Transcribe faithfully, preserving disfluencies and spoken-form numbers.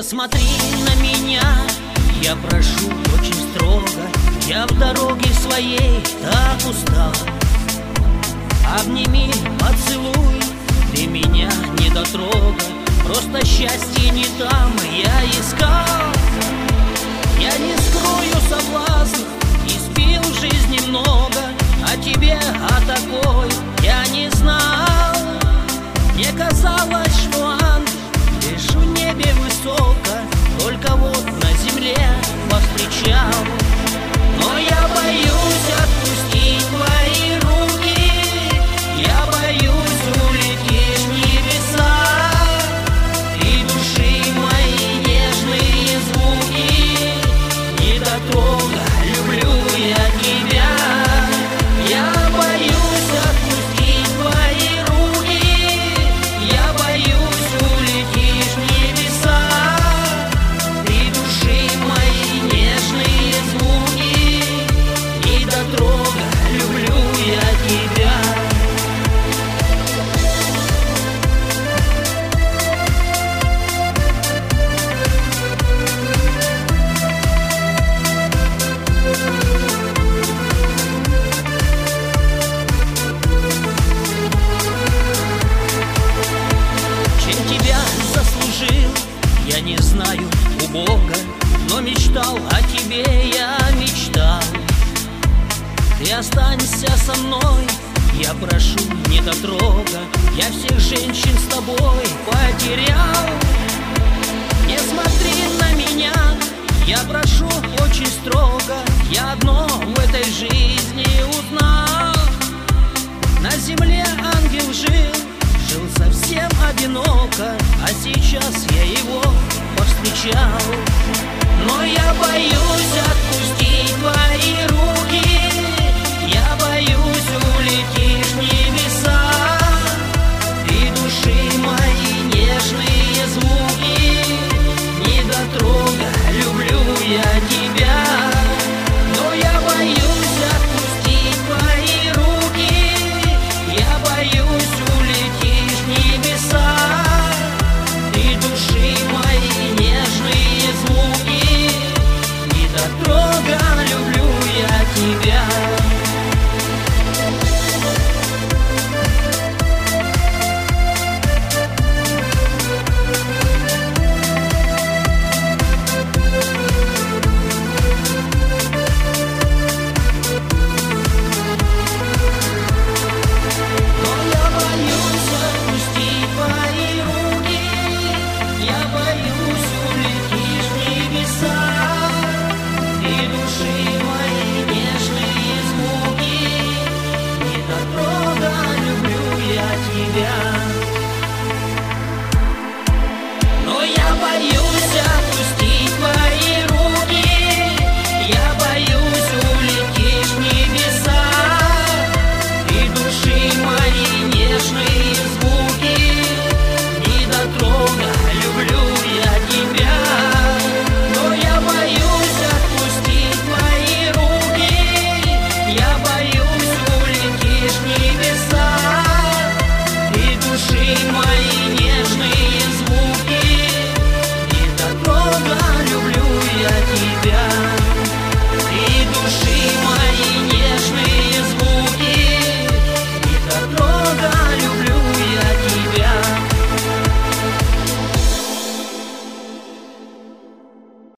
смотри на меня, я прошу очень строго. Я в дороге своей так устал. Обними, поцелуй, ты меня не дотрога. Просто счастье не там я искал. Я не скрою соблазн, испил жизни много. О тебе, о такой я не знал. Мне казалось, что ангел лишь в небе высоко, только вот на земле повстречал. Но я боюсь отпустить твои руки, я боюсь улетишь в небеса. Ты души мои нежные звуки не дотрога, люблю я тебя. Я боюсь отпустить твои руки, я боюсь улетишь в небеса. Ты души мои нежные звуки не дотрога, люблю я тебя. Чем тебя заслужил, я не знаю у Бога, но мечтал о тебе, я мечтал. Ты останься со мной, я прошу, не дотрога. Я всех женщин с тобой потерял. Не смотри на меня, я прошу очень строго. Я одно в этой жизни узнал. На земле ангел жил, жил совсем одиноко, а сейчас я его повстречал.